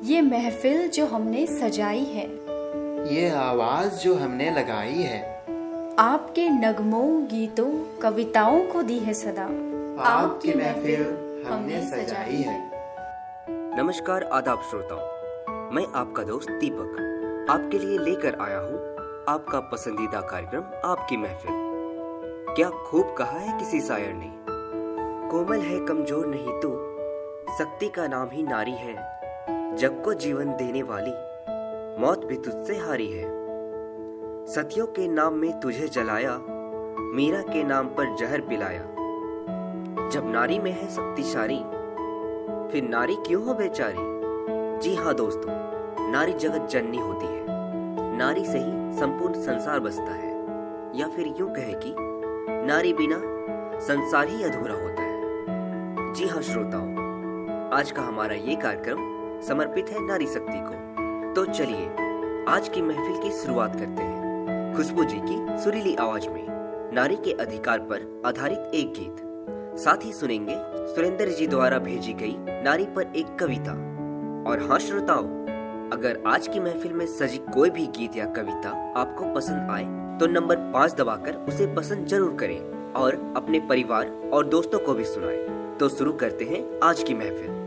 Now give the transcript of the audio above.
ये महफिल जो हमने सजाई है, ये आवाज जो हमने लगाई है, आपके नगमों, गीतों, कविताओं को दी है सदा। आपकी महफिल हमने सजाई है। नमस्कार आदाब श्रोताओं, मैं आपका दोस्त दीपक आपके लिए लेकर आया हूँ आपका पसंदीदा कार्यक्रम आपकी महफिल। क्या खूब कहा है किसी शायर ने, कोमल है कमजोर नहीं तू, शक्ति का नाम ही नारी है, जग को जीवन देने वाली, मौत भी तुझसे हारी है। सतियों के नाम में तुझे जलाया, मीरा के नाम पर जहर पिलाया। जब नारी में है शक्तिशाली, फिर नारी क्यों हो बेचारी। जी हाँ दोस्तों, नारी जगत जननी होती है, नारी से ही संपूर्ण संसार बसता है, या फिर यूं कहे कि नारी बिना संसार ही अधूरा होता है। जी हाँ श्रोताओं, आज का हमारा ये कार्यक्रम समर्पित है नारी शक्ति को। तो चलिए आज की महफिल की शुरुआत करते हैं खुशबू जी की सुरीली आवाज में नारी के अधिकार पर आधारित एक गीत। साथ ही सुनेंगे सुरेंद्र जी द्वारा भेजी गई नारी पर एक कविता। और हाँ श्रोताओं, अगर आज की महफिल में सजी कोई भी गीत या कविता आपको पसंद आए तो नंबर 5 दबाकर उसे पसंद जरूर करें और अपने परिवार और दोस्तों को भी सुनाएं। तो शुरू करते हैं आज की महफिल।